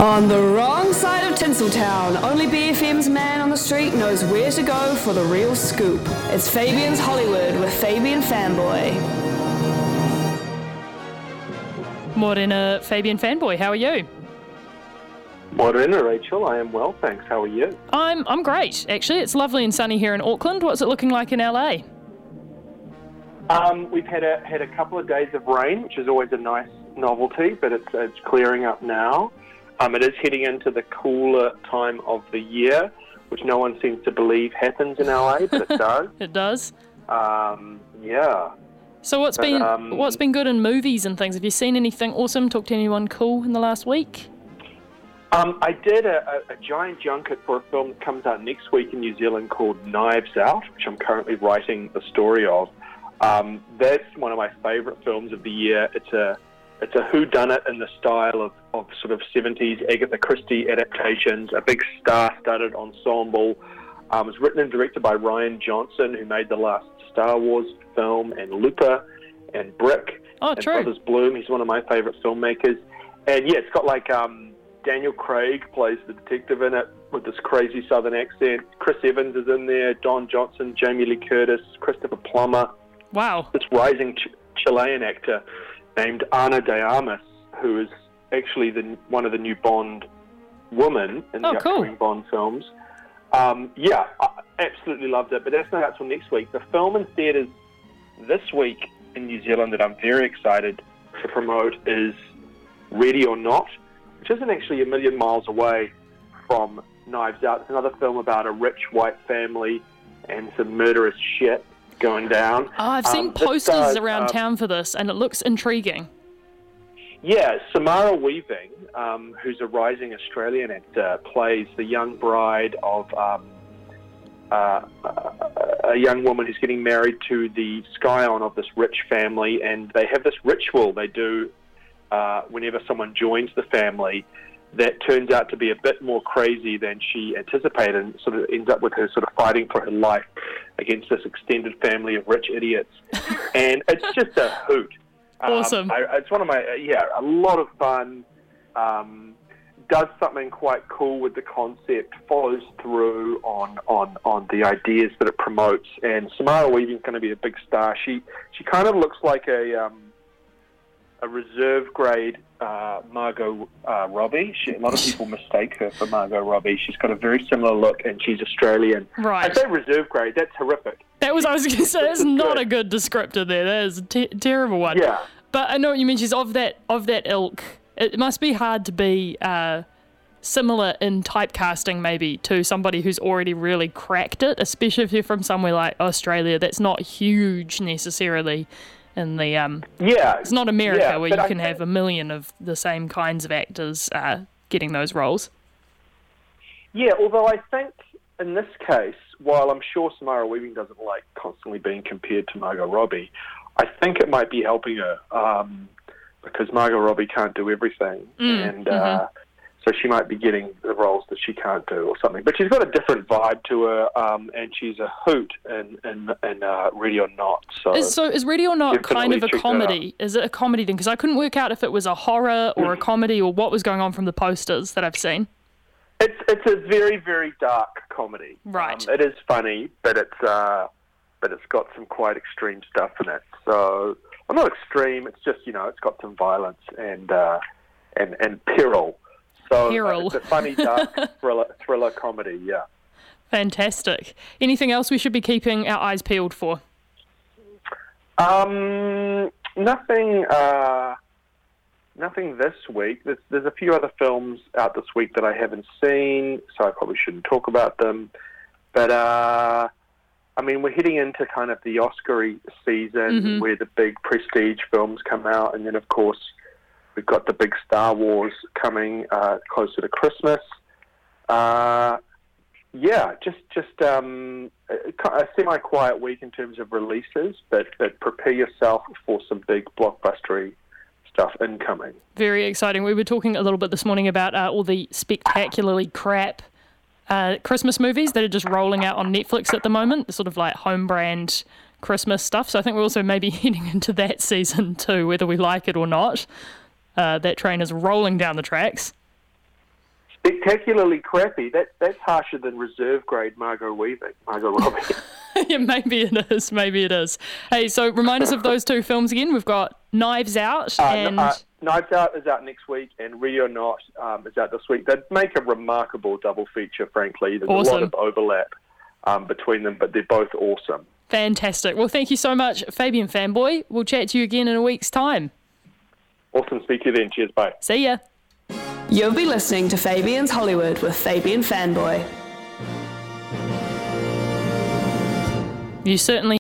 On the wrong side of Tinseltown, only BFM's man on the street knows where to go for the real scoop. It's Fabian's Hollywood with Fabian Fanboy. Morena, Fabian Fanboy, how are you? Morena, Rachel, I am well, thanks. How are you? I'm great, actually. It's lovely and sunny here in Auckland. What's it looking like in LA? We've had a couple of days of rain, which is always a nice novelty, but it's clearing up now. It is heading into the cooler time of the year, which no one seems to believe happens in LA, but it does. It does? Yeah. So what's been good in movies and things? Have you seen anything awesome? Talked to anyone cool in the last week? I did a giant junket for a film that comes out next week in New Zealand called Knives Out, which I'm currently writing the story of. That's one of my favourite films of the year. It's a whodunit in the style of sort of 70s Agatha Christie adaptations, a big star-studded ensemble. It was written and directed by Rian Johnson, who made the last Star Wars film, and Looper, and Brick, and true. Brothers Bloom. He's one of my favourite filmmakers. And yeah, it's got like Daniel Craig plays the detective in it with this crazy southern accent. Chris Evans is in there, Don Johnson, Jamie Lee Curtis, Christopher Plummer. Wow. This rising Chilean actor named Ana de Armas, who is actually one of the new Bond women in the upcoming Bond films. Yeah, I absolutely loved it, but that's not out till next week. The film in theatres this week in New Zealand that I'm very excited to promote is Ready or Not, which isn't actually a million miles away from Knives Out. It's another film about a rich white family and some murderous shit going down. Oh, I've seen posters around town for this, and it looks intriguing. Yeah, Samara Weaving, who's a rising Australian actor, plays the young bride of a young woman who's getting married to the scion of this rich family, and they have this ritual they do whenever someone joins the family that turns out to be a bit more crazy than she anticipated, and sort of ends up with her sort of fighting for her life against this extended family of rich idiots. And it's just a hoot. Awesome. It's one of my, a lot of fun, does something quite cool with the concept, follows through on the ideas that it promotes, and Samara Weaving's going to be a big star. She kind of looks like a reserve grade Margot Robbie. A lot of people mistake her for Margot Robbie. She's got a very similar look, and she's Australian. Right. I say reserve grade. That's horrific. I was going to say, that's not a good descriptor there. That is a terrible one. Yeah. But I know what you mean. She's of that ilk. It must be hard to be similar in typecasting, maybe, to somebody who's already really cracked it, especially if you're from somewhere like Australia that's not huge necessarily. In the it's not America where you can have a million of the same kinds of actors getting those roles. Yeah, although I think in this case, while I'm sure Samara Weaving doesn't like constantly being compared to Margot Robbie, I think it might be helping her because Margot Robbie can't do everything, and so she might be getting the roles that she can't do or something. But she's got a different vibe to her, and she's a hoot in Ready or Not. So is Ready or Not kind of a comedy? Is it a comedy thing? Because I couldn't work out if it was a horror or a comedy or what was going on from the posters that I've seen. It's a very, very dark comedy. Right. It is funny, but it's got some quite extreme stuff in it. So, well, not extreme. It's just it's got some violence and peril. So it's a funny, dark thriller comedy, yeah. Fantastic. Anything else we should be keeping our eyes peeled for? Nothing this week. There's a few other films out this week that I haven't seen, so I probably shouldn't talk about them. But, we're heading into kind of the Oscar-y season where the big prestige films come out, and then, of course, we've got the big Star Wars coming closer to Christmas. Just a semi-quiet week in terms of releases, but prepare yourself for some big blockbustery stuff incoming. Very exciting. We were talking a little bit this morning about all the spectacularly crap Christmas movies that are just rolling out on Netflix at the moment, the sort of like home brand Christmas stuff. So I think we're also maybe heading into that season too, whether we like it or not. That train is rolling down the tracks. spectacularly crappy. That's harsher than reserve grade Margot Robbie. Yeah, maybe it is. Maybe it is. Hey, so remind us of those two films again. We've got Knives Out and... Knives Out is out next week, and Ready or Not is out this week. They'd make a remarkable double feature, frankly. There's awesome. A lot of overlap between them, but they're both awesome. Fantastic. Well, thank you so much, Fabian Fanboy. We'll chat to you again in a week's time. Awesome. Speak to you then. Cheers. Bye. See ya. You'll be listening to Fabian's Hollywood with Fabian Fanboy. You certainly